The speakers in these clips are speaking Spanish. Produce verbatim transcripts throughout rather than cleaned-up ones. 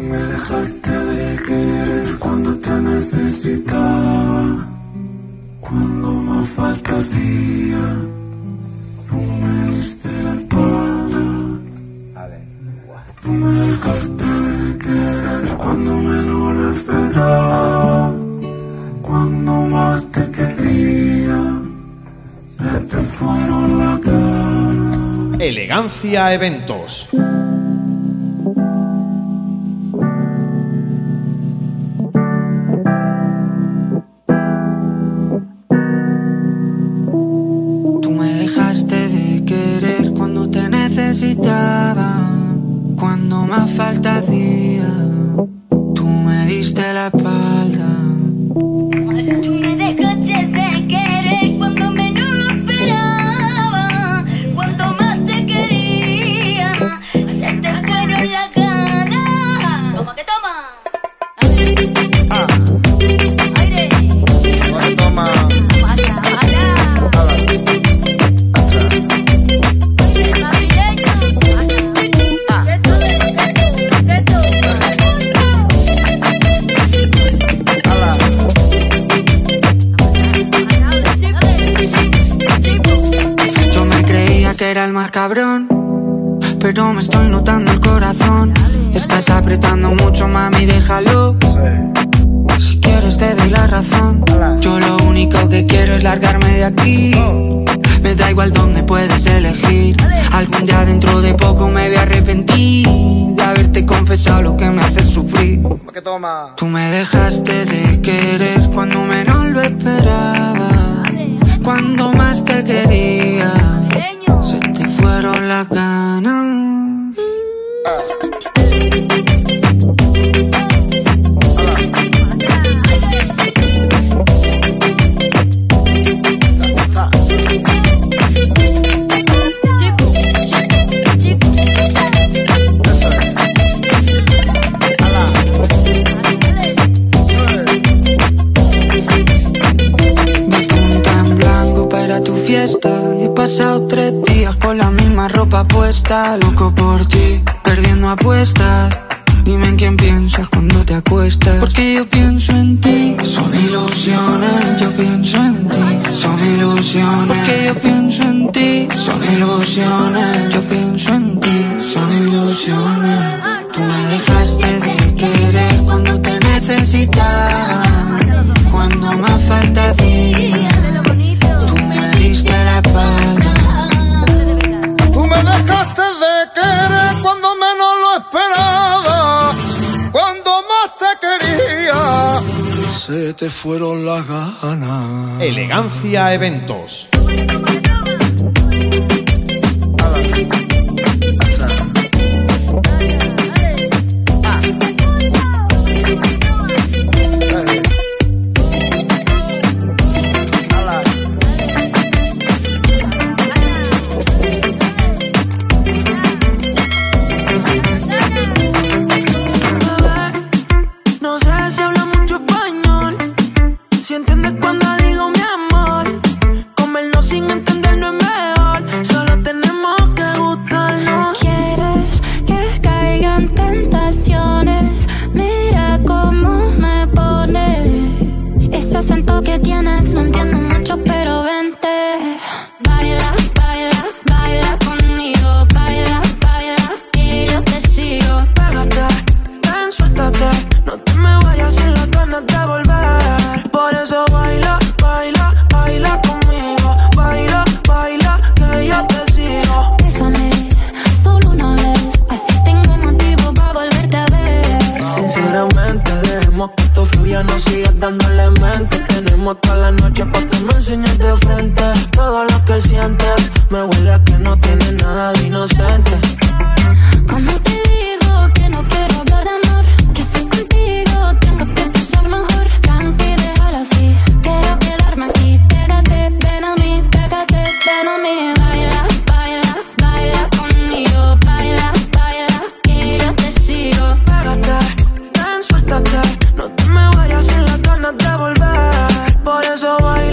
me dejaste de querer cuando te necesitaba, cuando más falta hacía, tú me diste la espalda. Tú me dejaste de querer cuando menos lo esperaba, cuando más te quería, se te fueron las ganas. Elegancia Eventos. Tú me dejaste de querer cuando te necesitaba, cuando más falta hacía, tú me diste la espalda. Tú me dejaste de querer cuando menos lo esperaba, cuando más te quería, se te fueron las ganas. Toma que toma. Ah. Aire. Toma, toma. Ala, ala. Que era el más cabrón, pero me estoy notando el corazón. Estás apretando mucho, mami, déjalo. Si quieres te doy la razón. Yo lo único que quiero es largarme de aquí. Me da igual dónde puedes elegir. Algún día dentro de poco me voy a arrepentir de haberte confesado lo que me hace sufrir. Tú me dejaste de querer cuando menos lo esperaba, cuando más te quería, se te fueron las ganas. Y he pasado tres días con la misma ropa puesta, loco por ti, perdiendo apuestas. Dime en quién piensas cuando te acuestas, porque yo pienso en ti. Son ilusiones, yo pienso en ti. Son ilusiones, porque yo pienso en ti. Son ilusiones, yo pienso en ti. Son ilusiones. Tú me dejaste de querer cuando te necesitaba, cuando más falta hacía, la espalda. Tú me dejaste de querer cuando menos lo esperaba, cuando más te quería, se te fueron las ganas. Elegancia Eventos.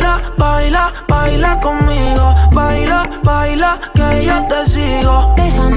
Baila, baila, que yo te sigo. Bésame.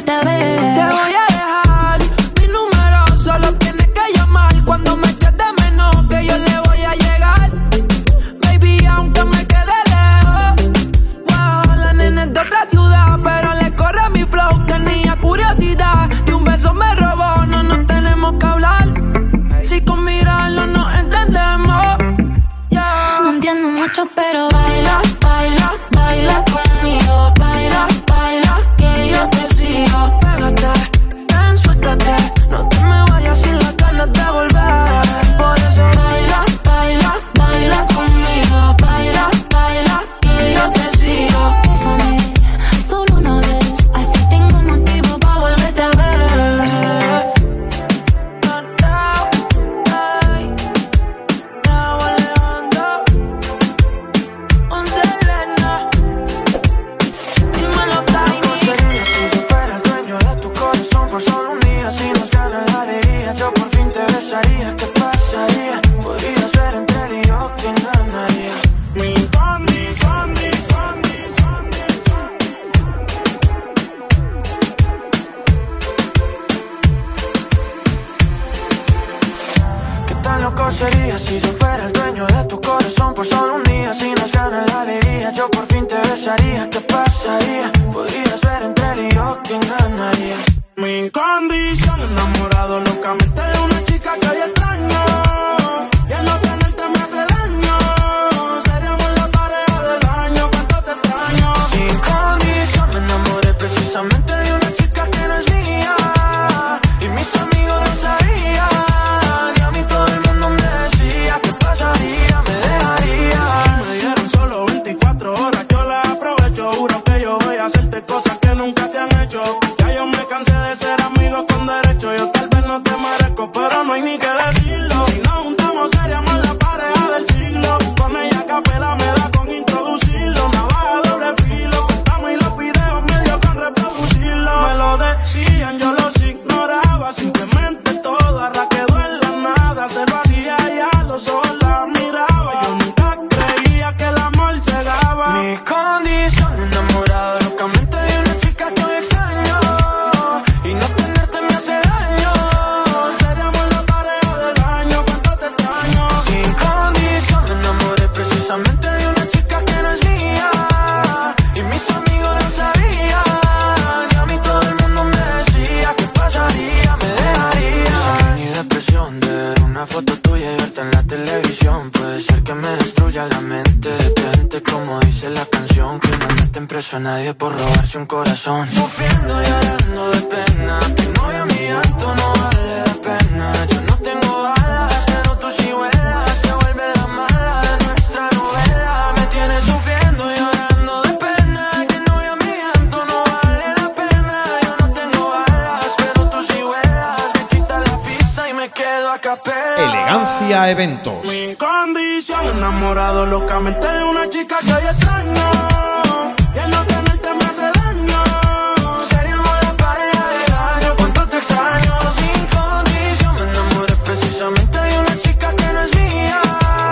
volverte a ver. Te voy a dejar mi número, solo tienes que llamar cuando me eches de menos, que yo le voy a llegar. Baby, aunque me quede lejos, wow, la nena es de otra ciudad, pero le corre mi flow, tenía curiosidad y un beso me robó, no nos tenemos que hablar, si con mirarlo nos entendemos, yeah. No entiendo mucho, pero baila, baila, baila conmigo, baila, baila, que yo te sigo. Pégate, ven, suéltate, no te me vayas sin las ganas de volver. Por eso baila, baila, baila conmigo, baila, baila, que yo te sigo. Bésame, solo una vez, así tengo motivo para volverte a ver. ¿Qué pasaría? Podría ser entre él y yo quien ganaría. Mi condición, condición, condición. ¿Qué tan loco sería si yo fuera el dueño de tu corazón por solo un día? Si nos gana la alegría, yo por fin te besaría. ¿Qué pasaría? Podría ser entre él y yo quien ganaría. Mi condición, enamorado locamente de una chica que hoy extraño, y el no tenerte me hace daño. Seríamos la pareja del año, cuánto te extraño. Sin condición, me enamoré precisamente de una chica que no es mía, y mis amigos lo sabían, y a mí todo el mundo me decía ¿qué pasaría? Me dejaría. Si me dieron solo veinticuatro horas, yo las aprovecho. Juro que yo voy a hacerte cosas que nunca te han hecho. Ya yo me cansé de ser amigos con derecho. Yo tal vez no te merezco, pero no hay ni que decirlo. Si nos juntamos seríamos la pareja del siglo. Con ella capela me da con introducirlo. Navaja doble filo, contamos y los videos medio con reproducirlo. Me lo decían, yo los ignoraba. Simplemente todo ahora quedó en la nada. Se lo hacía ya, los ojos la miraba. Yo nunca creía que el amor llegaba. Mi condición, enamorado locamente de una chica que hoy extraño, y no tenerte me hace daño. Seríamos la pareja del año, cuánto te extraño. Sin condición, me enamoré precisamente de una chica que no es mía, y mis amigos lo sabían, y a mí todo el mundo me decía ¿qué pasaría? Me dejaría. Sin ni depresión de ver una foto tuya y verte en la televisión. Puede ser que me destruya la mente. Detente como dice la canción, que no meten preso a nadie por robarse un corazón. Sufriendo y llorando de pena, tu novio mi llanto no vale la pena. Yo no tengo alas, pero tú sí vuelas. Se vuelve la mala de nuestra novela. Me tienes sufriendo y llorando de pena, que novio mi llanto no vale la pena. Yo no tengo alas, pero tú sí vuelas. Me quita la pista y me quedo a capela. Elegancia Eventos. Mi condición, enamorado locamente de una chica que hoy extraño, y el no tenerte me hace daño. Seríamos la pareja del año, cuánto te extraño. Sin condición, me enamoré precisamente de una chica que no es mía,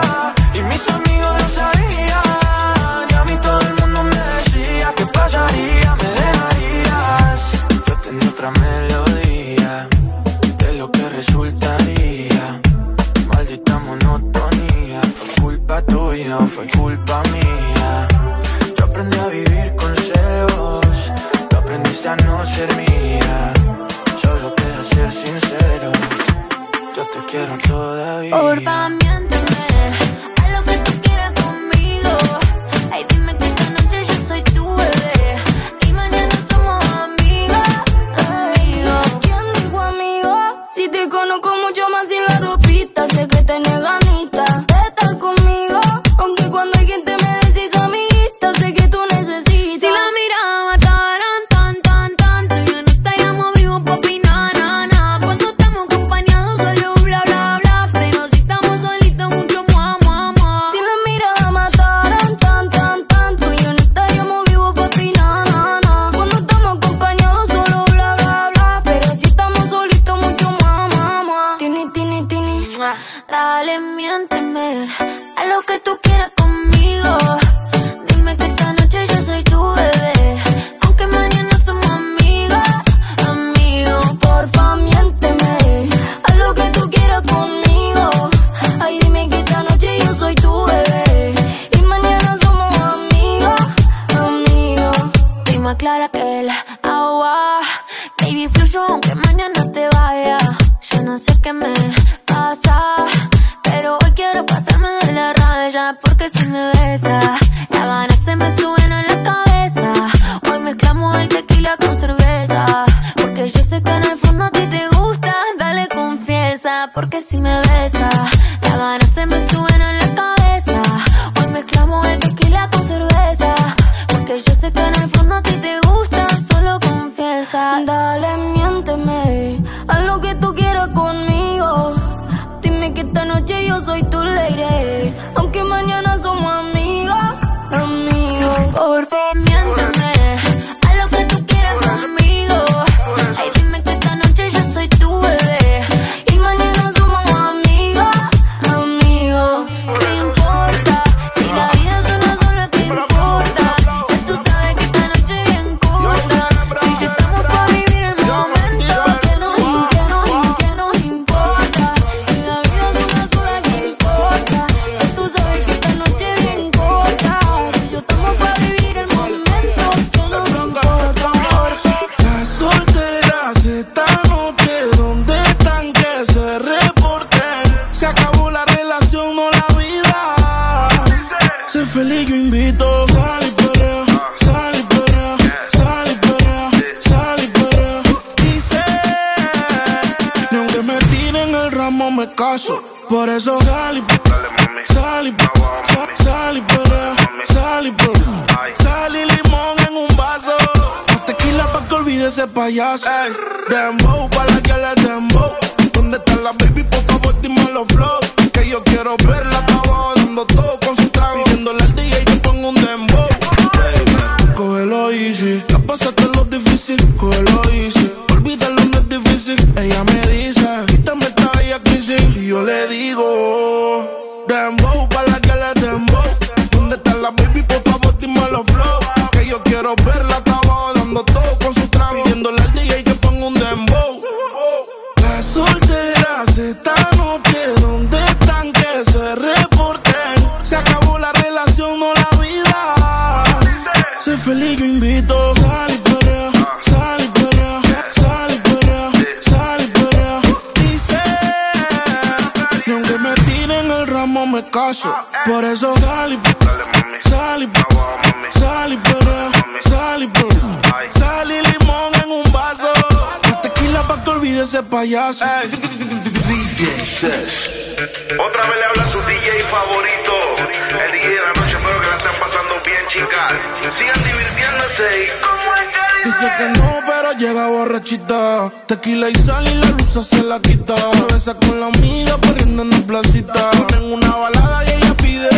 y mis amigos lo sabían, y a mí todo el mundo me decía ¿qué pasaría? Me dejarías. Yo tenía otra melodía de lo que resultaría. Maldita monotonía, fue culpa tuya o fue culpa mía. Yo aprendí a vivir con celos, tú aprendiste a no ser mía. Solo queda ser sincero, yo te quiero todavía. Porfa, miénteme, haz lo que tú quieras conmigo. Ay, dime que esta noche yo soy tu bebé, y mañana somos amigos, amigos. ¿Quién dijo amigo? Si te conozco mucho más sin la ropita, sé que tenés ganita de estar conmigo. Aunque cuando alguien te me decís amiguita, sé que tú necesitas. Si la mirada mataran tan, tan, tanto, yo no estaríamos vivos pa' opinar, na, na. Cuando estamos acompañados solo bla, bla, bla, pero si estamos solitos mucho mua, mua, mua. Si la mirada mataran tan, tan, tanto, yo no estaríamos vivos pa' opinar, na, na. Cuando estamos acompañados solo bla, bla, bla, pero si estamos solitos mucho mua, mua, mua. Tini, tini, tini, dale, miénteme, haz lo que tú quieras conmigo. Dime que esta noche yo soy tu bebé, aunque mañana somos amigos, mucho aunque mañana te vaya. Yo no sé qué me pasa, pero hoy quiero pasarme de la raya. Porque si me besas, las ganas se me suben a la cabeza. Hoy mezclamos el tequila con cerveza. Porque yo sé que en el fondo a ti te gusta, dale confiesa. Porque si me besas, las ganas se me suben a la cabeza. Hoy mezclamos el tequila con cerveza. Porque yo sé que en el fondo a ti te gusta, solo confiesa. Dale, miénteme, haz lo que tú quieras conmigo. Dime que esta noche yo soy tu lady, aunque mañana somos amigos, amigos. Por favor, miénteme, haz lo que tú quieras conmigo. Ay, dime que esta noche yo soy tu bebé y mañana somos amigos, amigos. ¿Qué importa? Si la vida es una sola, ¿qué importa? Ya tú sabes que esta noche es bien corta y ya estamos pa' vivir el momento. Que nos, que nos, que nos importa. Si la vida es una sola, ¿qué importa? Ya tú sabes que esta noche es bien corta y ya estamos pa' vivir el momento. Que nos importa. Las solteras esta noche, ¿dónde están? Que se reporten. Se acabó la relación, no la vida. Sé feliz, yo invito. Sal y perrea, sal y perrea, sal y perrea, sal y perrea. Dice, ni aunque me tiren el ramo me caso. Por eso sal y sal y sal, sal y perrea, sal y perrea. Sal y limón en un vaso. Más tequila pa' que olvide ese payaso. Ey, dembow pa' la que le dembow. ¿Dónde está la baby? Por favor dime los flow. Que yo quiero verla pa' abajo dando todo con su trago. Pidiéndole al D J que ponga un dembow. Baby, cógelo easy. Ya pasaste lo difícil, cógelo easy. Olvídalo, no es difícil. Ella me dice, quítame esta bella crisis. Y yo le digo, dembow pa' la que le dembow. ¿Dónde está la baby? Por favor dime los flow. Que yo quiero verla hasta abajo dando todo con su trago. Pidiéndole al D J que ponga un dembow. Las solteras esta noche, ¿dónde están? Que se reporten. Se acabó la relación, no la vida. Sé feliz, yo invito. Sal y perrea, sal y perrea, sal y perrea, sal y perrea. Dice, ni aunque me tiren el ramo me caso. Por eso sal y sal y sal y perrea, sal y perrea. Sal y limón en un vaso. Más tequila pa' que olvide ese payaso. D J Sesh. Otra vez le habla su D J favorito, el D J de la noche. Espero que la estén pasando bien, chicas. Sigan divirtiéndose y como es que dice que no, pero llega borrachita. Tequila y sal y la luz se la quita. Se besa con la amiga corriendo en la placita. Ponen una balada y ella pide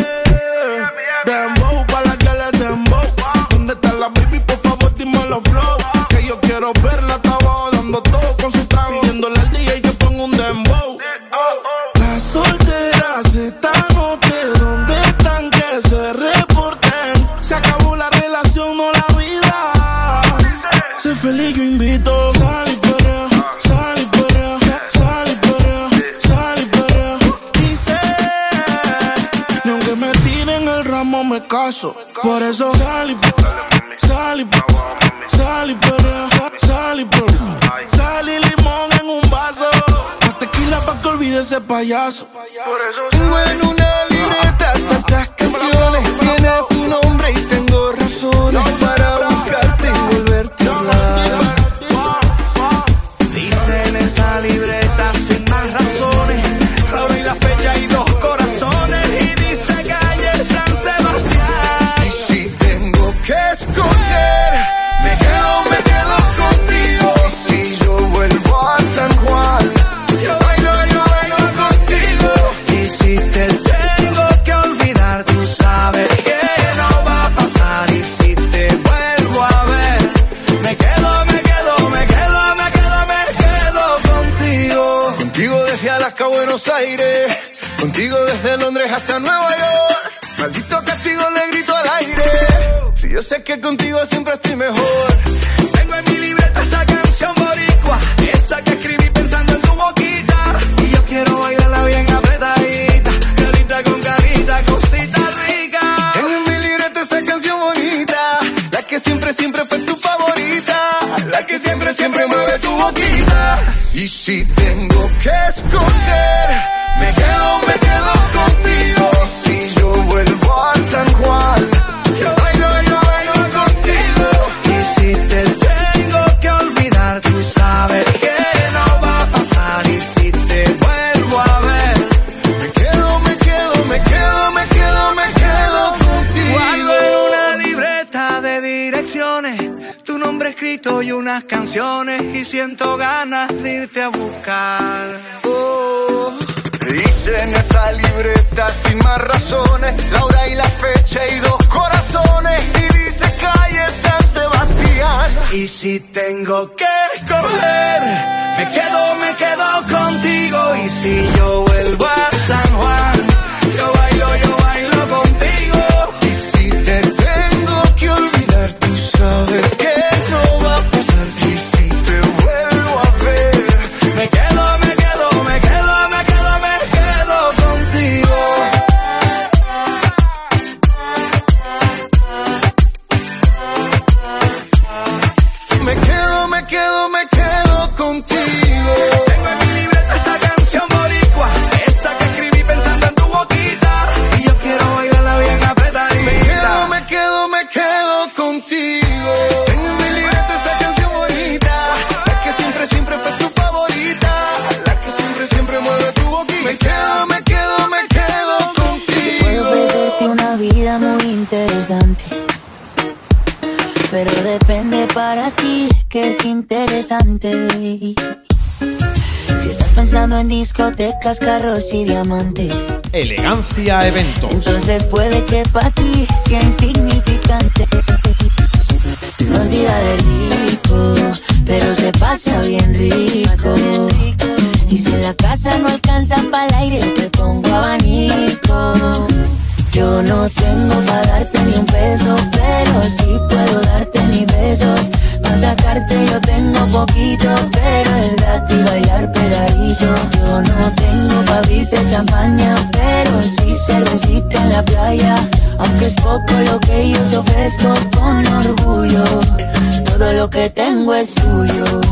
dembow pa' la que le dembow. ¿Dónde está la baby? Por favor dime los flow. Que yo quiero verla hasta abajo dando todo con su trago. Pidiéndole al D J que ponga un dembow. Las solteras esta noche, ¿dónde están? Que se reporten. Se acabó la relación, no la vida. Sé feliz, yo invito. Sal y perrea, sal y perrea, sal y perrea, sal y perrea. Dice, ni aunque me tiren el ramo me caso. Por eso sal y sal y sal y perrea, sal y perrea. Sal y limón en un vaso. Más tequila pa' que olvide ese payaso. Tengo en una libreta tantas canciones. Tiene tu nombre y tengo razones para buscarte y volverte a hablar. Dice en esa libreta sin más razones, la hora y la fecha y dos corazones. Y dice calle San Sebastián. Y si tengo que escoger, me quedo, me quedo contigo. Y si yo vuelvo a San Juan, yo bailo, yo bailo contigo. Y si te tengo que olvidar, tú sabes que no va a pasar. Y si te vuelvo a ver, me quedo, me quedo, me quedo, me quedo, me quedo contigo. Contigo desde Alaska a Buenos Aires, contigo desde Londres hasta Nueva York. Maldito castigo le grito al aire. Si yo sé que contigo siempre estoy mejor. Tengo en mi libreta esa canción boricua, esa que escribí pensando en tu boquita. Y yo quiero bailarla bien apretadita, carita con carita, cosita rica. Tengo en mi libreta esa canción bonita, la que siempre, siempre fue tu favorita, la que siempre, siempre mueve tu boquita. boquita. Y si tengo que escoger, me quedo, me quedo contigo. Y si yo vuelvo a San Juan, yo bailo, yo bailo contigo. Y si te tengo que olvidar, tú sabes que no va a pasar. Y si te vuelvo a ver, me quedo, me quedo, me quedo, me quedo, me quedo contigo. Guardo en una libreta de direcciones tu nombre escrito y unas canciones, y siento ganas de irte a buscar. Oh. Dice en esa libreta sin más razones la hora y la fecha y dos corazones, y dice calle San Sebastián. Y si tengo que escoger, me quedo, me quedo contigo. Y si yo vuelvo a San Juan, yo bailo, yo bailo contigo. Y si te tengo que olvidar, tú sabes que no va a pasar. Y si te vuelvo a ver, me quedo, me quedo, me quedo, me quedo, me quedo contigo. Me quedo, me quedo, me quedo contigo. Tengo en mi libreta esa canción boricua, esa que escribí pensando en tu boquita, y yo quiero bailarla bien apretadita. Me quedo, me quedo, me quedo contigo. Tengo en mi libreta esa canción bonita, la que siempre, siempre fue tu favorita, la que siempre, siempre mueve tu boquita. Me quedo, me quedo, me quedo contigo. Puedo ofrecerte una vida muy interesante, pero depende para ti que es interesante. Si estás pensando en discotecas, carros y diamantes, Elegancia Eventos. entonces puede que para ti sea insignificante. No olvida de rico, pero se pasa bien rico. Y si en la casa no alcanza para el aire, te pongo abanico. Yo no tengo para darte ni un peso, pero sí puedo darte mis besos. Para sacarte yo tengo poquito, pero es gratis bailar pegadito. Yo no tengo para abrirte champaña, pero sí cervecita en la playa. Aunque es poco lo que yo te ofrezco con orgullo, todo lo que tengo es tuyo.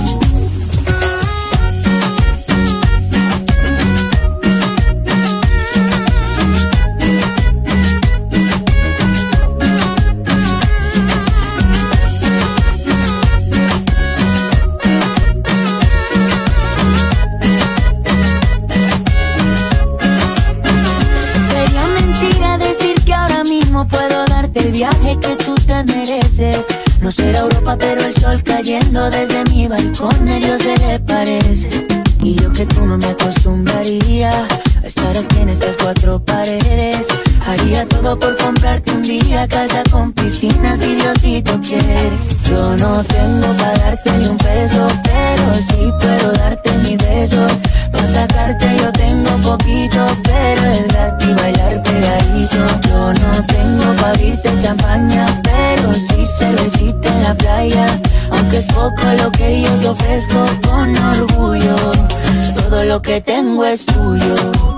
El viaje que tú te mereces. No será Europa, pero el sol cayendo desde mi balcón a Dios se le parece. Y yo que tú no me acostumbraría a estar aquí en estas cuatro paredes. Haría todo por comprarte un día casa con piscina si Diosito quiere. Yo no tengo para darte ni un peso, pero sí puedo darte mis besos. Para sacarte yo tengo poquito, pero es gratis bailar pegadito. Yo no tengo para abrirte champaña, pero sí cervecita en la playa. Aunque es poco lo que yo te ofrezco con orgullo, todo lo que tengo es tuyo.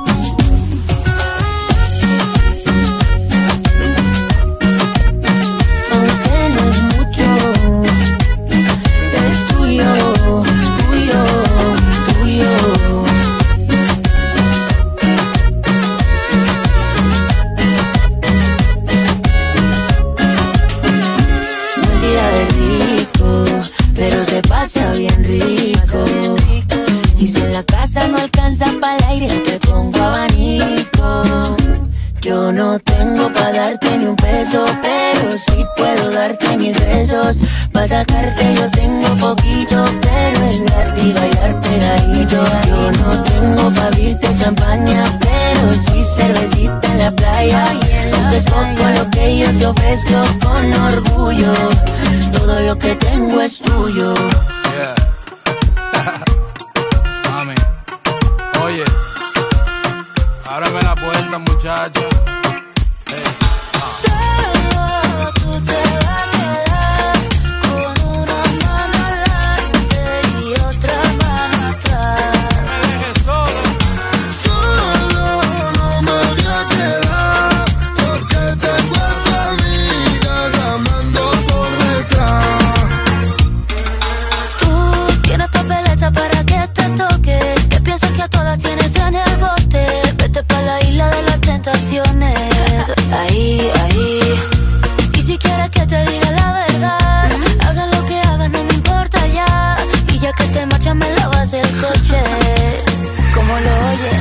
Yo no tengo pa' darte ni un peso, pero sí puedo darte mis besos. Pa' sacarte yo tengo poquito, pero es gratis bailar pegadito. Yo no tengo pa' abrirte champaña, pero sí cervecita en la playa. Aunque es poco lo que yo te ofrezco con orgullo, todo lo que tengo es tuyo. Yeah. Mami, oye, ábreme la puerta, muchacha. Hey. Ah. Solo tú te vas a quedar con una mano al lado.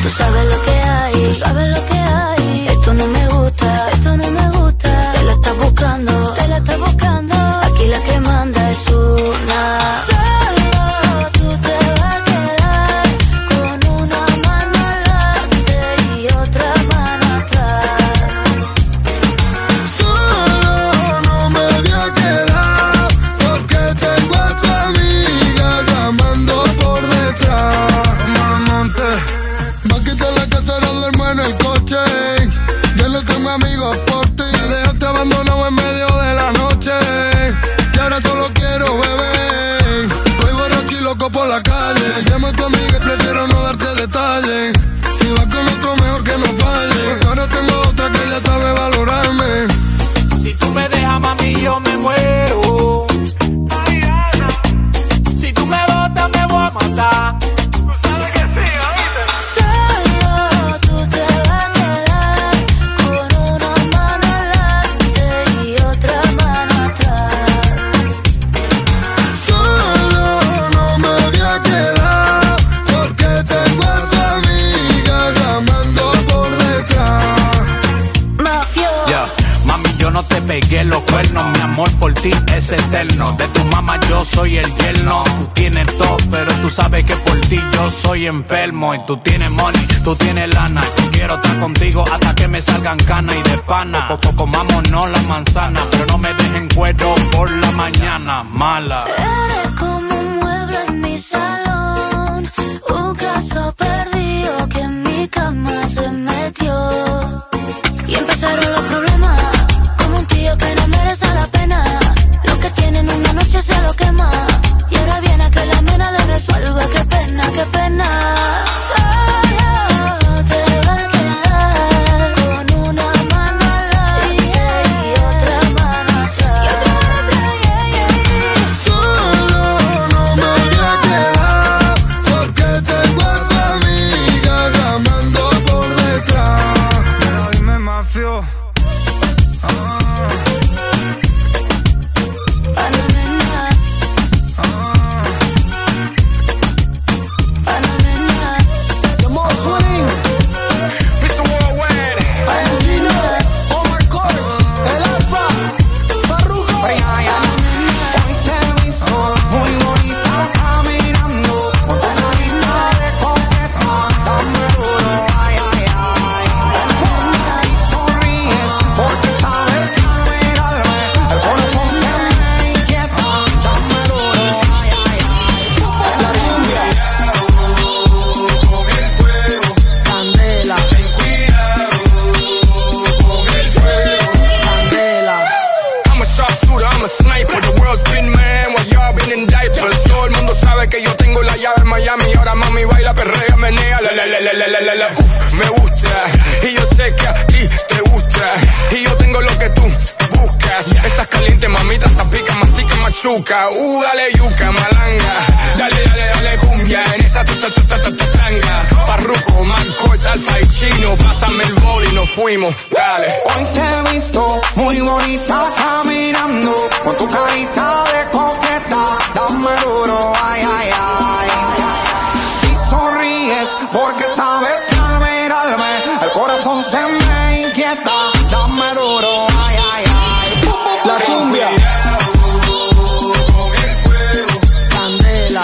Tú sabes lo que hay, tú sabes lo que hay. Esto no me gusta, esto no me gusta. Te la estás buscando, te la estás buscando. Aquí la que manda es una. Solo tú te vas a quedar con una mano adelante y otra mano atrás. Solo no me voy a quedar porque tengo a tu amiga llamando por detrás. Mamonte, va a quitar la casa, no duermo en el coche. Yo no tengo amigos por ti. Me dejaste abandonado en medio de la noche y ahora solo quiero beber. Estoy borracho y loco por la calle. Llamo a tu amiga y prefiero no darte detalles. Si vas con otro mejor que no falle, porque ahora tengo otra que ya sabe valorarme. Si tú me dejas, mami, yo me muero. Si tú me botas, me voy a matar. Solo tú te vas a quedar con una mano adelante y otra mano atrás. Solo no me voy a quedar porque tengo a tu amiga llamando por detrás. Mafio. Yeah. Mami, yo no te pegué los cuernos. Mi amor por ti es eterno. De tu mamá yo soy el yerno. Tú tienes todo, pero tú sabes que por ti yo soy enfermo. Y tú tienes money, tú tienes lana. Yo quiero estar contigo hasta que me salgan canas y de pana. Poco comámonos la manzana, pero no me dejen cuero por la mañana. Mala. Eres como un mueble en mi salón, un caso perdido que en mi cama se metió. Y empezaron los problemas, con un tío que no merece la pena. Lo que tiene en una noche se lo quema. Y ahora viene a que la mena le resuelva. Qué pena, qué pena. Solo te vas a quedar con una mano adelante y otra mano atrás. Y otra mano atrás, yeah, yeah, yeah. Solo no me voy a quedar porque tengo a tu amiga llamando por detrás. Pero dime, mafio. Ah, Panamena, ah. Panamena, The most winning, mister Worldwide. Argentino, Omar Courtz, El Alfa, Farruko. Hoy te he visto muy bonita caminando con tu carita de coqueta, dame duro, ay, ay, ay. Y sonríes porque sabes que al mirarme el corazón se me inquieta, dame duro, ay, ay, ay. La cumbia, Candela, Candela. I'm a sharpshooter, I'm a sniper. The world's been mad while y'all been in diapers. Todo el mundo sabe que yo tengo la llave en Miami. Ahora mami baila, perrea, menea, la la la la la la la la. Uf, me gusta. Y yo sé que a ti te gusta. Y yo tengo lo que tú buscas. Estás caliente, mamita, zapica, mastica, machuca. Uh, dale yuca, malanga. Dale, dale, dale cumbia. En esa tuta, tuta, tuta, tanga. Farruko, Marcos, Alfa y Chino. Pásame el bol y nos fuimos. Dale. Hoy te he visto muy bonita caminando con tu carita de coqueta, dame duro, ay, ay, ay. Y sonríes porque sabes que al mirarme el corazón se me inquieta, dame duro, ay, ay, ay. La cumbia, Candela,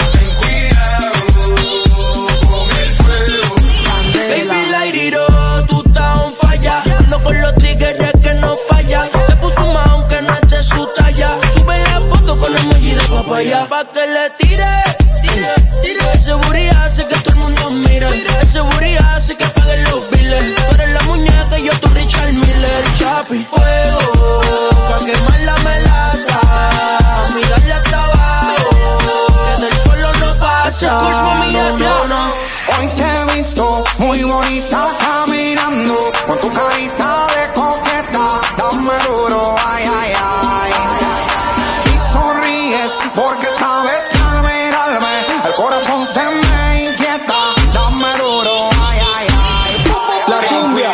Baby, light it up, tú estás on falla. Ando con los tigres que no falla. Se puso más aunque no es de su talla. Sube la foto con emoji de papaya pa' que le tire, tire, tire. Ese booty hace que todo el mundo mire. Ese booty hace que paguen los biles. Tú eres la muñeca y yo tu Richard Miller. Chapi, fuego, pa' quemar la melaza. Mi darle hasta abajo, que del suelo no pasa. Push, mami, no, no, no. Hoy te he visto muy bonita caminando con tu carita de coqueta, dame duro, ay, ay, ay. Y sonríes porque sabes que al mirarme el corazón se me inquieta, dame duro, ay, ay, ay. la cumbia,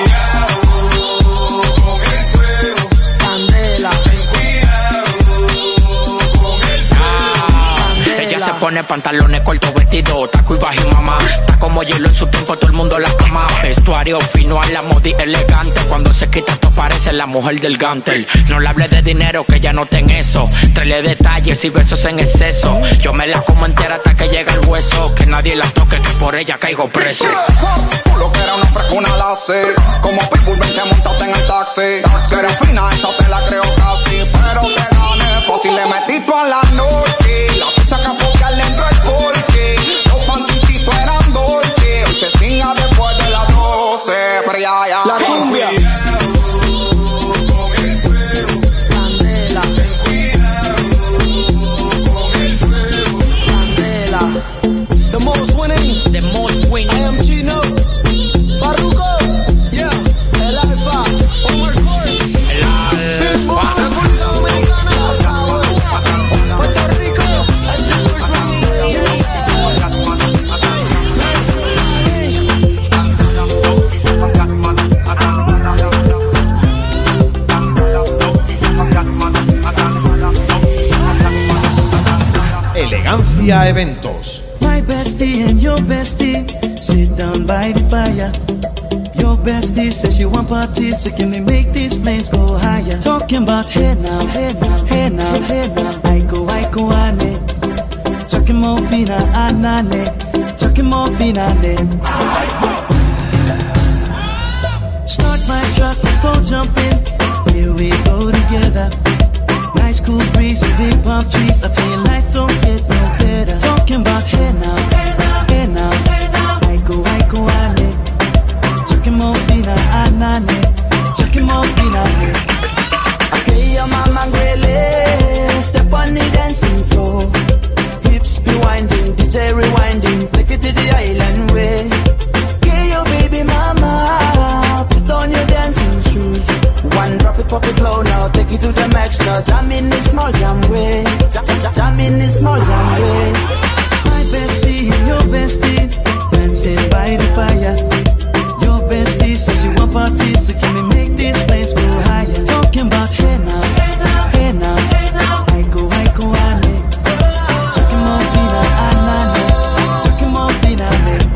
Candela, Ella se pone pantalones cortos, vestido, taco y bajo y mamá. Está como hielo en su tiempo, todo el mundo la ama. Vestuario fino a la modi elegante. Cuando se quita esto parece la mujer del Gantel. No le hable de dinero que ya no ten eso. Tráele detalles y besos en exceso. Yo me la como entera hasta que llega el hueso. Que nadie la toque, que por ella caigo preso. Tú lo que era una frescuna la sé. Como Pitbull vente montate en el taxi. Que eres fina, esa te la creo casi. Pero te gané fácil, le metí toda la noche. La pizza que apoyar dentro del porche. Los panticitos eran dolce. Hoy se cinga después de las doce. Pero ya, ya. La cumbia. The most winning, the most winning. I am Gino, Farruko, yeah, El Alfa, Omar Court, El Alfa, República Dominicana, Puerto Rico, Elegancia Eventos. My bestie and your bestie sit down by the fire. Your bestie says she want parties, so can we make these flames go higher? Talking about hey now, hey now, hey now, hey now. Aiko, aiko, ane. Chucking more fina, anane. Chucking more fina, ane. Start my truck, let's all jump in. Here we go together. Nice cool breeze and big palm trees. I tell you, life don't get no better. Talking about hey now, hey now, hey now, hey now. Aiko, aiko, ane. Chucking more fina, anane. Chucking more fina, ane. Aquella mama grele, step on the dancing floor. Hips be winding, D J rewinding, take it to the island way. Okay, your baby mama, put on your dancing shoes. One drop it, pop it low now, take it to the max now. Jam in this small jam way, jam, jam, jam in this small jam way. My bestie and your bestie dancing by the fire. Your bestie says she want parties, so can we make these flames go higher? Talking about hey now, hey now, hey now, hey now. Aiko, aiko, ane. Chucking more fina, anane. Chucking more fina, ane.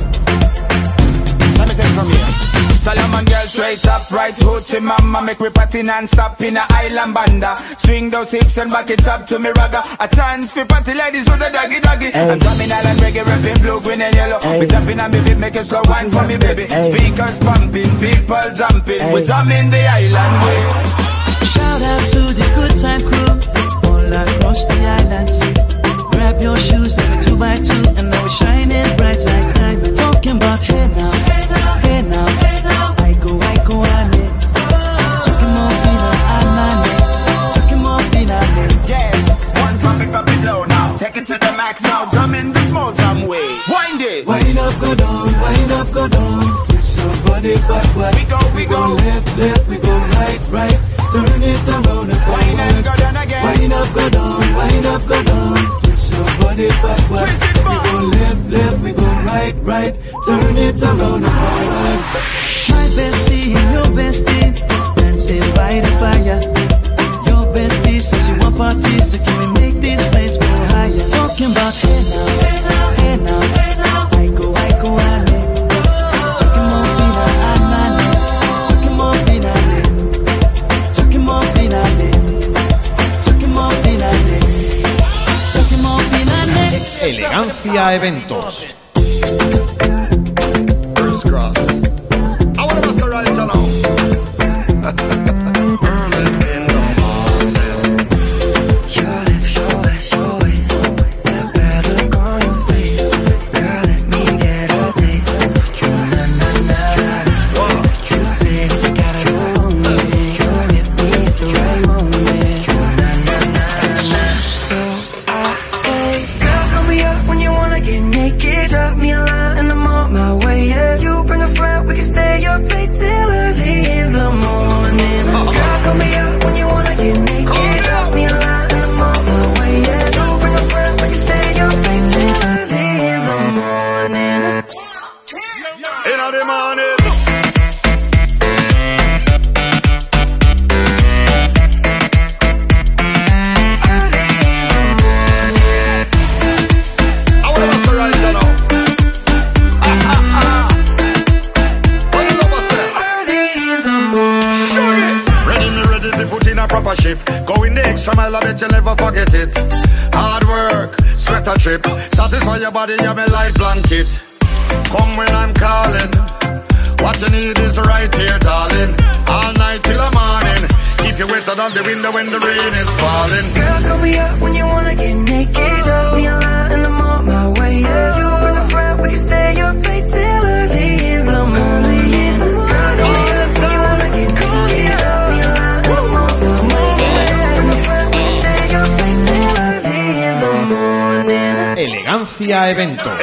Let me take it from here. Solomon girl straight up, right hoochie mama. Make me party non-stop in a island banda. Swing those hips and back it up to me ragga. A chance for party ladies do the doggy doggy. Hey. I'm drumming island reggae, rapping blue, green and yellow. Hey. We jumping on me beat, make a slow wine for me baby. Hey. Speakers pumping, people jumping. Hey. We drumming the island way. Shout out to the good time crew all across the islands. Grab your shoes, let me two by two, and now we're shining bright like diamonds. Talking about hey now, hey now, hey now, hey now. Aiko, aiko, ane. Chucking more fina, anane. Chucking more fina, ane. Yes, one drop it, drop it low now. Take it to the max now. Jump in the small jam way. Wind it. Wind up, go down, wind up, go down. Twist your body backward. We go, we go. Left, left, we go right, right. Turn it around and Wind and go down again. wind up, go down, wind up, go down. Twist your body backward. Twist it We back. go left, left, we go right, right. Turn it around and forward. My bestie and your bestie dancing by the fire. Your bestie says she want parties, so can we make these flames go higher? Talking about hey now, hey now, hey now, hey now. Aiko, aiko, ane. Chucking more fina, anane. Chucking more fina, ane. Chucking more fina, ane. Chucking more fina, ane. Chucking more fina, ane. Elegancia Eventos. First cross. I want to bust a right now. Early in the morning. Your lips, your ass, your waist. That bad look on your face. Girl, let me get a taste. Na na na. You say that you gotta go on me. You hit me at the right moment. Na na na na. So I say, girl, call me up when you wanna get naked. Drop me a line and I'm on my way. Yeah, you bring a friend. extra mile, I bet you never forget it. Hard work, sweat a trip, satisfy your body, you're my light blanket. Come when I'm calling, what you need is right here, darling. All night till the morning, keep you wetter than the window when the rain is falling. Girl, call me up when you wanna get naked. Drop me a line and I'm on my way. Yeah, you bring a friend, we can stay up late till early in the morning. Girl, call me up when you wanna get naked. Drop me a line and I'm on my way. Yeah, bring a friend, we can stay up late till early in the morning. Elegancia Eventos.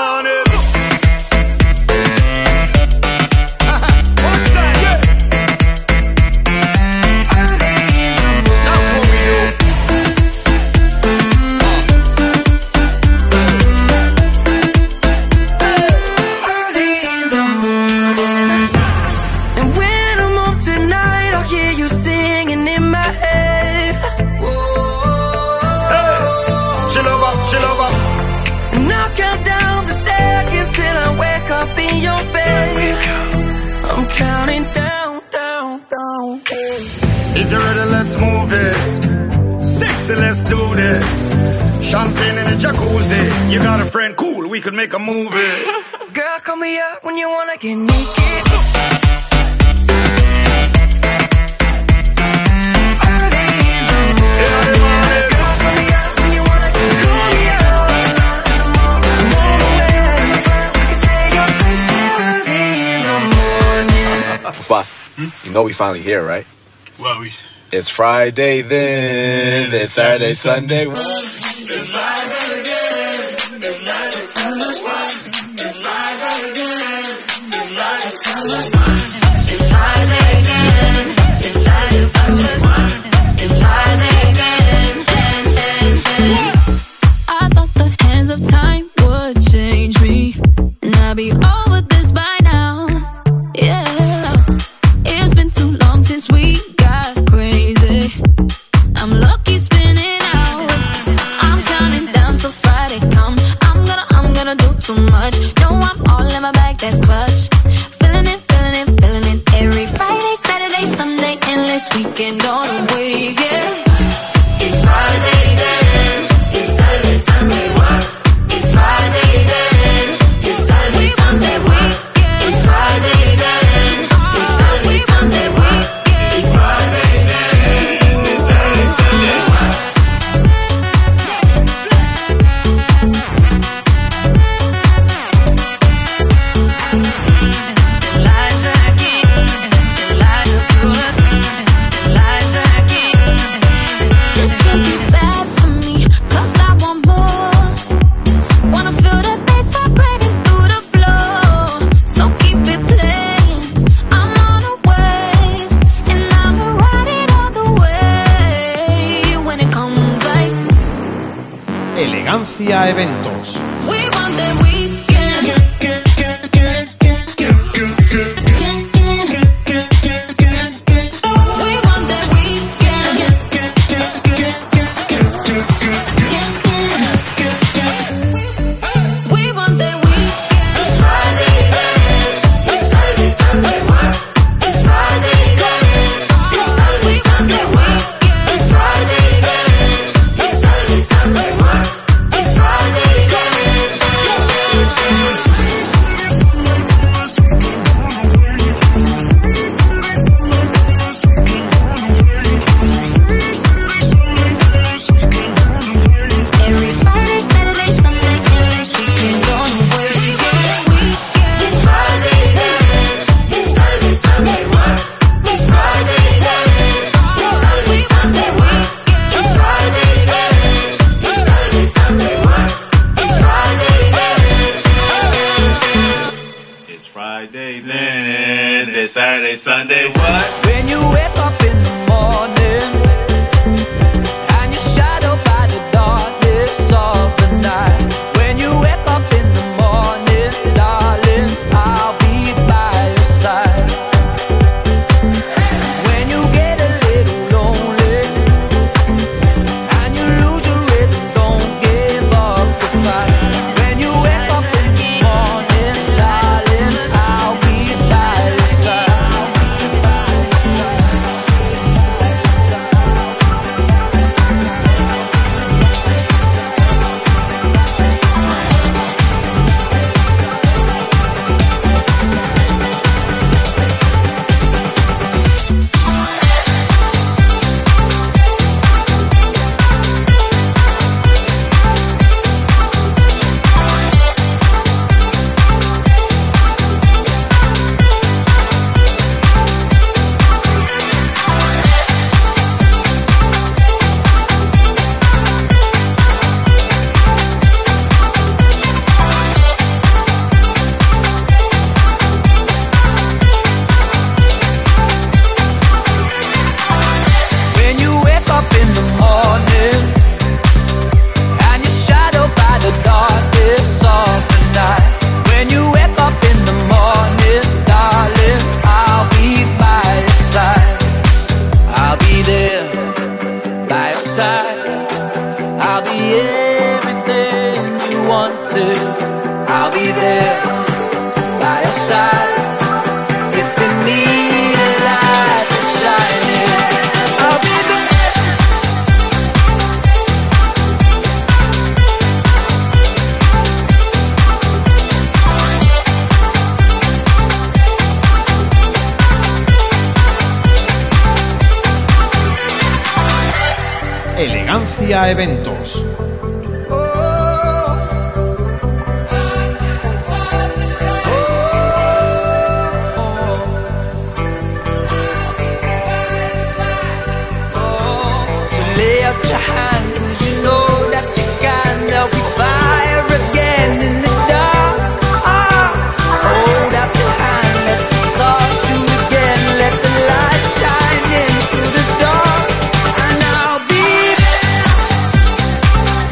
Counting down, down, down. If you're ready, let's move it. Sexy, let's do this. Champagne in the jacuzzi. You got a friend, cool, we could make a movie. Girl, call me up when you wanna get naked. Boss, hmm? You know we finally here, right? Well, we... It's Friday then, it's Saturday, Sunday. It's Friday again, it's Friday, Sunday, it's Friday again, it's Friday, Sunday, it's Friday again, it's Saturday, Sunday, it's Friday again, and, and, and. I thought the hands of time would change me, and I'd be over this by now, yeah. Since we got crazy, I'm lucky spinning out. I'm counting down till Friday come. I'm gonna, I'm gonna do too much. No, I'm all in my bag, that's clutch. Feeling it, feeling it, feeling it. Every Friday, Saturday, Sunday, endless weekend on a wave, yeah. It's Friday then, it's Saturday, Sunday, what? It's Friday then, it's Saturday, Sunday, what? It's Friday then, it's Saturday, Sunday, what? Elegancia Eventos. We want that weekend. We want that weekend. We want that weekend. It's Friday then, it's Saturday, Sunday, what? It's Friday then, it's Saturday, Sunday, what? It's Friday then, it's Saturday, Sunday, what? It's Friday then. Every Friday, Saturday, Sunday, endless weekend on the way. It's Friday then, it's Saturday, Sunday, what? It's Friday then, it's Saturday, Sunday, what? It's Friday then, it's Saturday, Sunday, what? It's Friday then. It's Friday then, it's Saturday, Sunday, what? When you wake up in the morning and you're shadowed by the darkness of the night. When you wake up in the morning, darling, I'll be by your side. When you get a little lonely and you lose your rhythm, don't give up the fight. When you wake up in the morning, darling, I'll be by your side. I'll be there by your side. If you need a light to shine in, I'll be there. Elegancia Eventos. And I'll be there.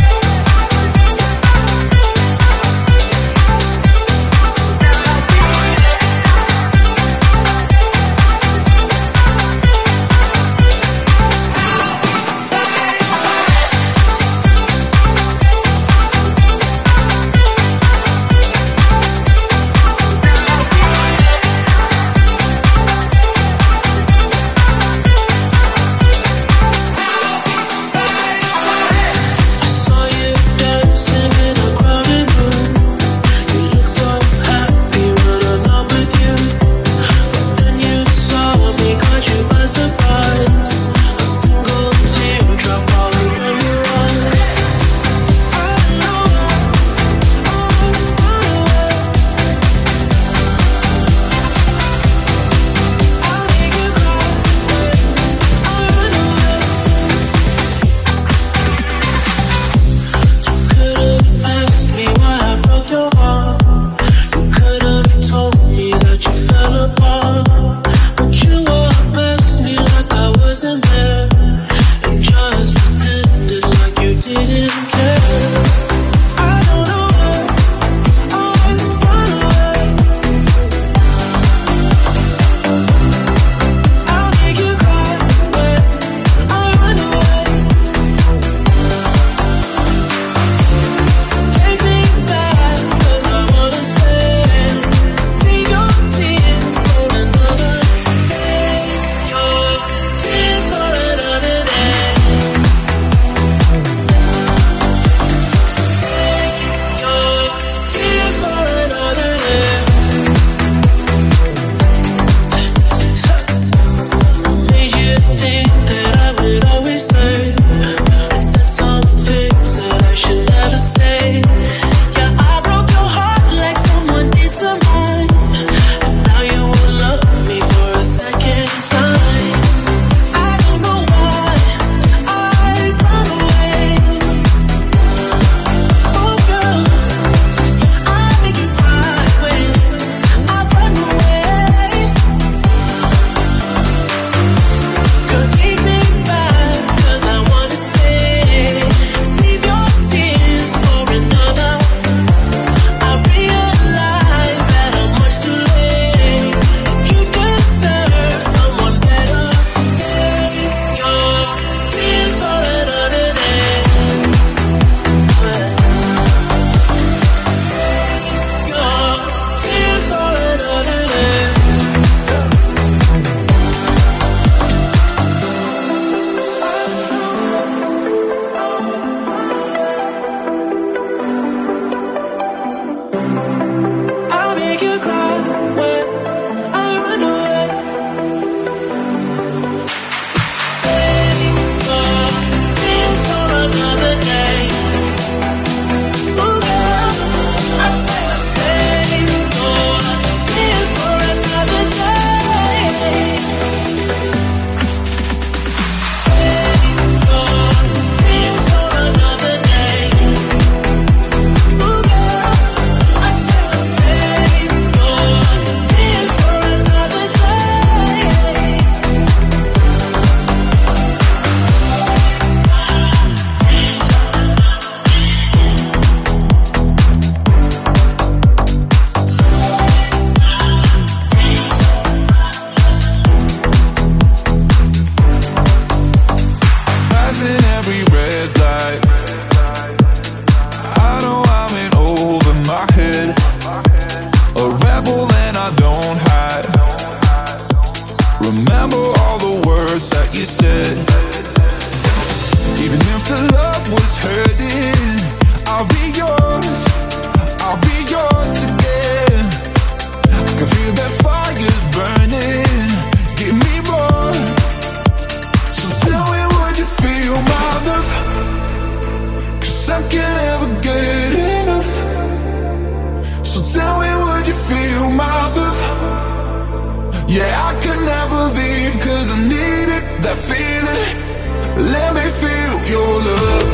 Yeah, I could never leave, cause I needed that feeling. Let me feel your love.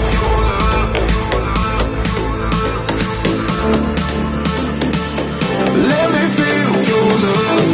Let me feel your love.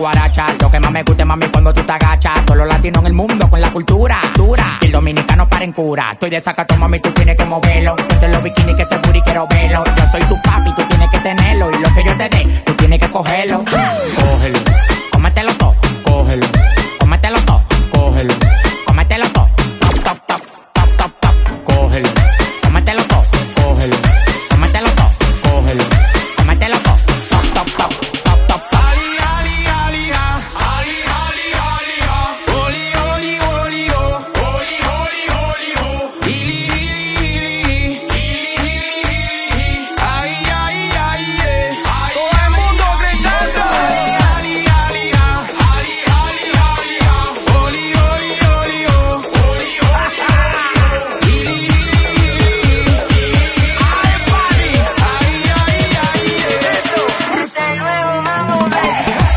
guaracha. Lo que más me gusta, mami, cuando tú te agachas. Todos los latinos en el mundo con la cultura dura. Y el dominicano para en cura. Estoy de sacato, mami, tú tienes que moverlo. Ponte los bikinis que ese booty quiero verlo. Yo soy tu papi, tú tienes que tenerlo. Y lo que yo te dé, tú tienes que cogerlo. Cógelo, cómetelo todo, cógelo. Cómetelo todo, cógelo. Cómetelo todo, top, top, top, top, top, top, cógelo. Cómetelo todo, cógelo. Cómetelo todo, cógelo. Cómetelo todo, top, top, top, top, top, top. Ali, Ali, Ali, ah. Ali, Ali, Ali, ah. Oli, Oli, Oli, oh. Oli, Oli, Oli, oh. Ili, Ili, Ili, Ili, Ili. Ay, ay, ay, eh. Todo el mundo gritando. Ali, Ali, Ali, ah. Ali, Ali, Ali, ah. Oli, Oli, Oli, oh. Oli, Oli, Oli, oh. Ili, Ili, Ili, Ili. Ay, papi. Ay, ay, ay, eh. Es el nuevo Mambo Bay.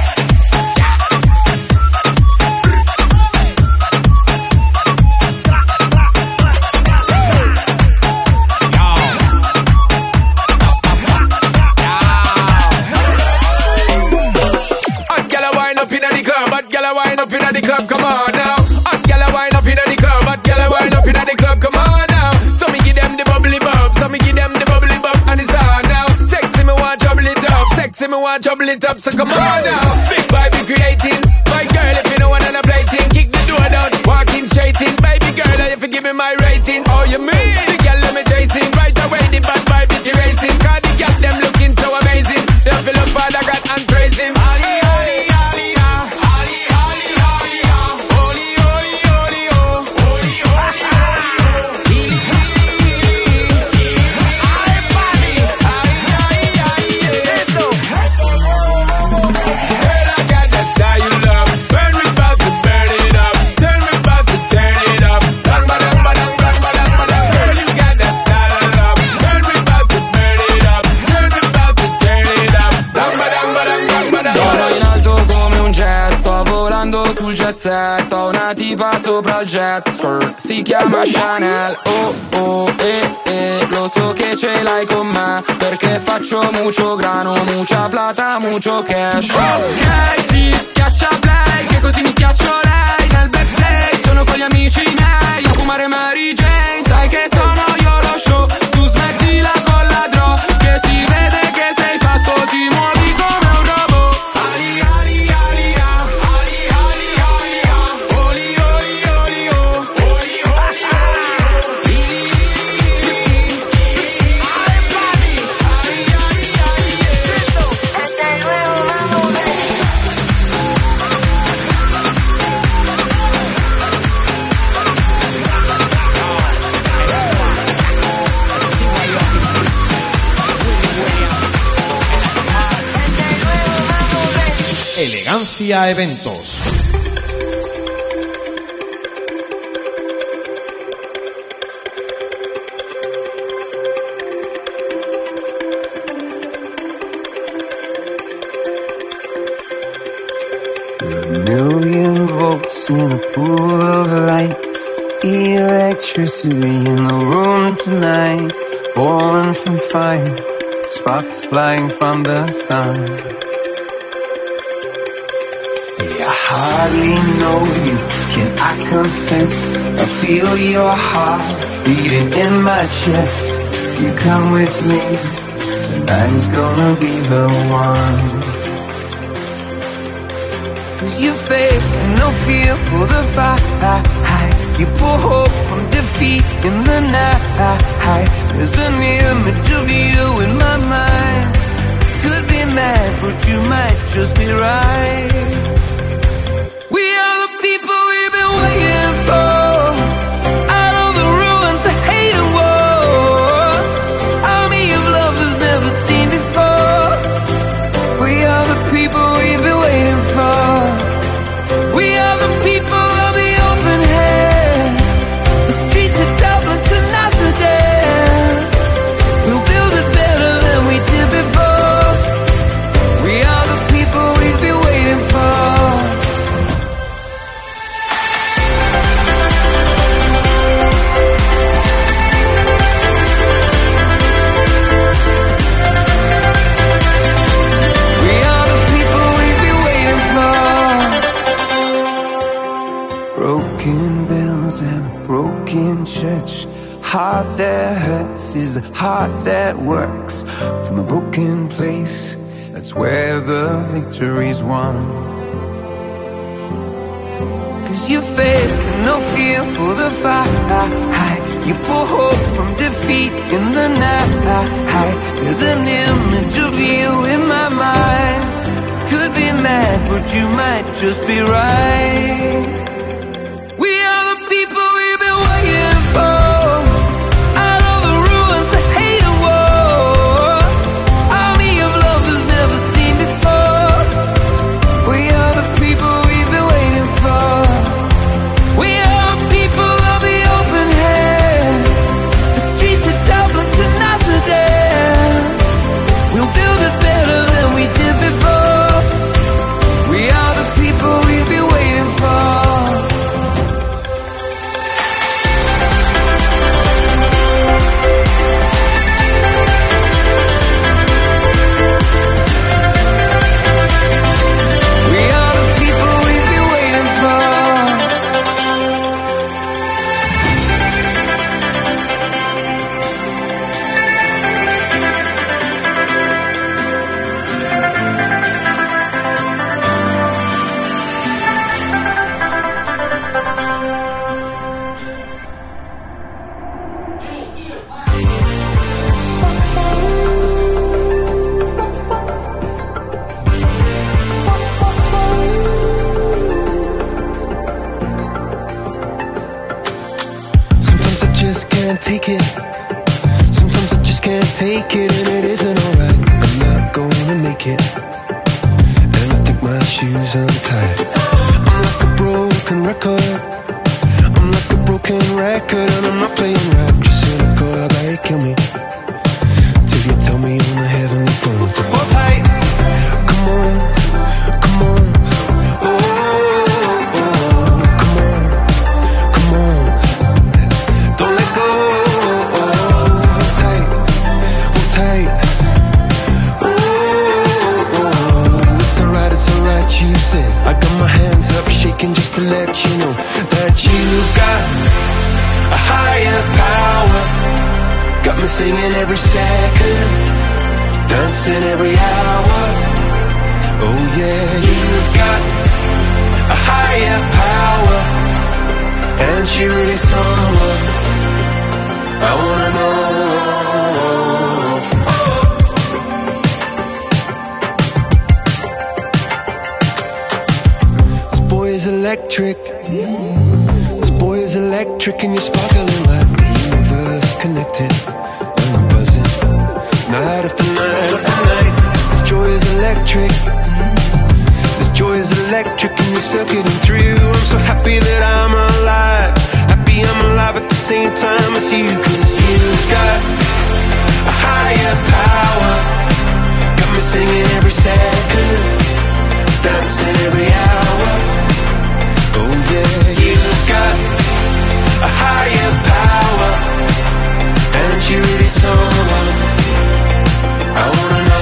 Hot gyal a wine up inna the club, hot gyal a wine up inna the club, come on now. Hot gyal a wine up inna the club, hot gyal a wine up inna the club, come on now. So me give them the bubbly bub, so me give them the bubbly bub, and it's on now. Sexy me want trouble it up, sexy me want trouble it up, so come on now. Big vibe be creating, my girl if you know what I'm plating, kick the door down, walking straight in, baby girl if you give me my rating. Oh you mean the girl let me chasing, right away the bad vibe is erasing, 'cause the girl them looking so amazing, they feel up Father God and praise him. Ali, Ali, Ali, ah. Ali, Ali, Ali, ah. Oli, Oli, Oli, oh. Oli, Oli, Oli, oh. Ili, Ili, Ili, Ili. Ay, papi. Ay, ay, ay, eh. Girl, I got that style you love. Burn me about to burn it up. Turn me about to turn it up. Bang, badang, badang, bang, badang, badang. Girl, you got that style I love. Burn me about to burn it up. Turn me about to turn it up. Bang, badang, badang, bang, badang. Sono in alto come un jet, sto volando sul jet set. Ho una tipa sopra il jet skirt, si chiama Chanel. Oh oh eh eh, lo so che ce l'hai con me, perché faccio mucho grano, mucha plata, mucho cash. Ok, sì, schiaccia play, che così mi schiaccio lei. Nel backstage sono con gli amici miei, a fumare Mary Jane. Sai che sono io lo show, tu smettila con la dro, che si vede che sei fatto, ti muovi come un robot. Ali, Ali, Ali, ah. Ali, Ali, Ali, ah. Oli, Oli, Oli, oh. Oli, Oli, Oli, oh. Ili, Ili, Ili. Ay, papi. Ay, ay, ay, eh. Es el nuevo Mambo Bay. Elegancia Eventos. A million volts in a pool of light, electricity in the room tonight, born from fire, sparks flying from the sun. I hardly know you, can I confess? I feel your heart beating in my chest. If you come with me, tonight's gonna be the one. Cause you faith and no fear for the fight. You pull hope from defeat in the night. There's an image of you in my mind. Could be mad, but you might just be right. We are the people we've been waiting for. Out of the ruins of hate and war, army of love that's never seen before. We are the people we've been waiting for. We are the people of the open hand. The streets of Dublin to Amsterdam. We'll build it better than we did before. We are the people we've been waiting for. We are the people we've broken church. Heart that hurts is a heart that works. From a broken place, that's where the victory's won. Cause you faith, no fear for the fight. You pull hope from defeat in the night. There's an image of you in my mind. Could be mad, but you might just be right. We are the people we've been waiting for. Out of the ruins of hate and war, army of lovers never seen before. We are the people we've been waiting for. We are the people of the open hand. The streets of Dublin to Amsterdam. We'll build it better than we did before. We are the people we've been waiting for. We are the people we've been waiting for. Sometimes I just can't take it. Sometimes I just can't take it, and it isn't alright. I'm not gonna make it, and I think my shoes untied. I'm like a broken record. I'm like a broken record, and I'm not playing right. Just cynical, I bet kill me till you tell me on the heavenly phone to hold tight. Come on, come on. Oh, oh, oh, come on, come on. Don't let go. Hold tight, hold tight. Oh, oh, oh. It's alright, it's alright, you said. I got my hands up shaking just to let you know that you've got a higher power. Got me singing every second, dancing every hour. Oh yeah, you've got a higher power, and she really someone I wanna know. This boy is electric. This boy is electric, and you're sparkling like the universe connected. And I'm buzzing night after night after night. This joy is electric. This joy is electric, and you're circuiting through. I'm so happy that I'm alive. Happy I'm alive at the same time as you. Cause you've got a higher power. Got me singing every second, dancing every hour. Oh yeah, you've got a higher power, and you're really someone I wanna know.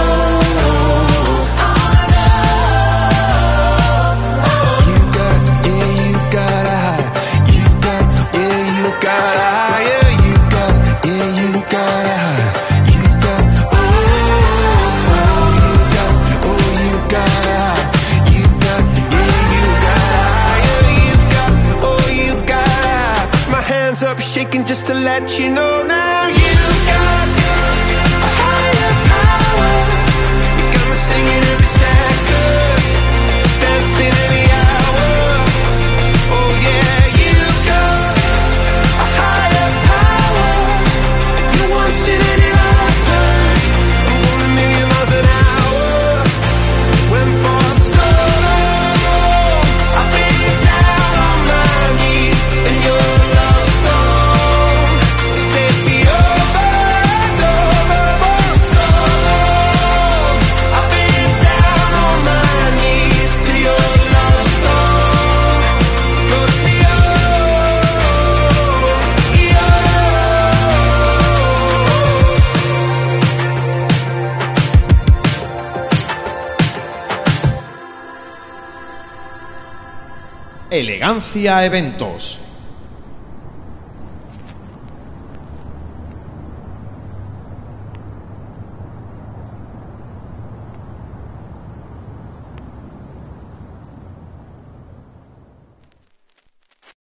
You got, yeah, you got a high. You got, yeah, you got a higher. You got, yeah, you got a high. You got, oh, oh, you got, oh, you got a high. You got, yeah, you got a higher. You've got, oh, you got a high. My hands up shaking just to let you know now. You've got a higher power. You got me singing every second, dancing every hour. Oh yeah, you've got a higher power. You once in any lifetime. I'm going a million miles an hour. Went for so long, I've been down on my knees in your love song. Set me over and over for so long. I've been down on my knees to your love song. Floats me Elegancia Eventos.